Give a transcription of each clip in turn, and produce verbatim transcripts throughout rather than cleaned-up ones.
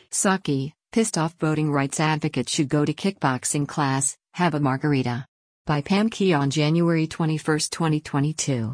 Psaki, pissed off voting rights advocate should go to kickboxing class, have a margarita. By Pam Key on January twenty-first, twenty twenty-two.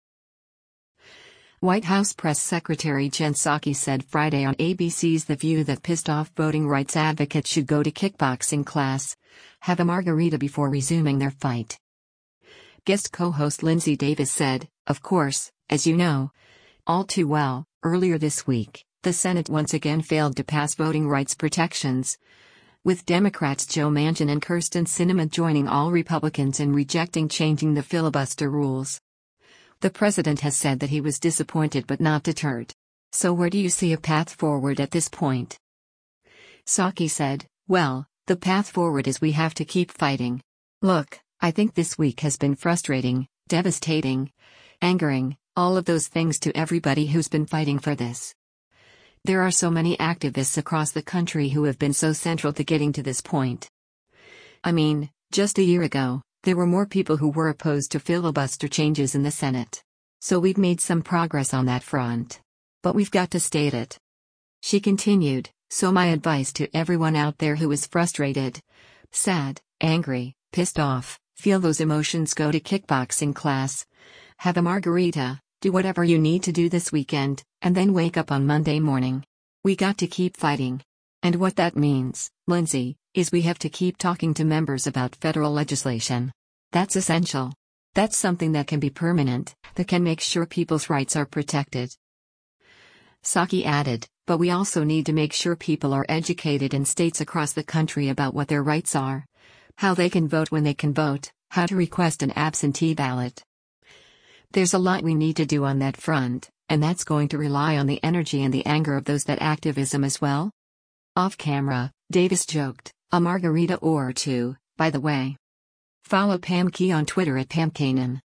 White House Press Secretary Jen Psaki said Friday on A B C's The View that pissed off voting rights advocates should go to kickboxing class, have a margarita before resuming their fight. Guest co-host Lindsay Davis said, "Of course, as you know all too well, earlier this week, the Senate once again failed to pass voting rights protections, with Democrats Joe Manchin and Kyrsten Sinema joining all Republicans in rejecting changing the filibuster rules. The president has said that he was disappointed but not deterred. So where do you see a path forward at this point?" Psaki said, "Well, the path forward is we have to keep fighting. Look, I think this week has been frustrating, devastating, angering, all of those things to everybody who's been fighting for this. There are so many activists across the country who have been so central to getting to this point. I mean, just a year ago, there were more people who were opposed to filibuster changes in the Senate. So we've made some progress on that front. But we've got to state it." She continued, "So my advice to everyone out there who is frustrated, sad, angry, pissed off, feel those emotions: go to kickboxing class, have a margarita, do whatever you need to do this weekend, and then wake up on Monday morning. We got to keep fighting. And what that means, Lindsay, is we have to keep talking to members about federal legislation. That's essential. That's something that can be permanent, that can make sure people's rights are protected." Psaki added, "But we also need to make sure people are educated in states across the country about what their rights are, how they can vote when they can vote, how to request an absentee ballot. There's a lot we need to do on that front, and that's going to rely on the energy and the anger of those that activism as well." Off camera, Davis joked, "A margarita or two, by the way." Follow Pam Key on Twitter at Pam Kanan.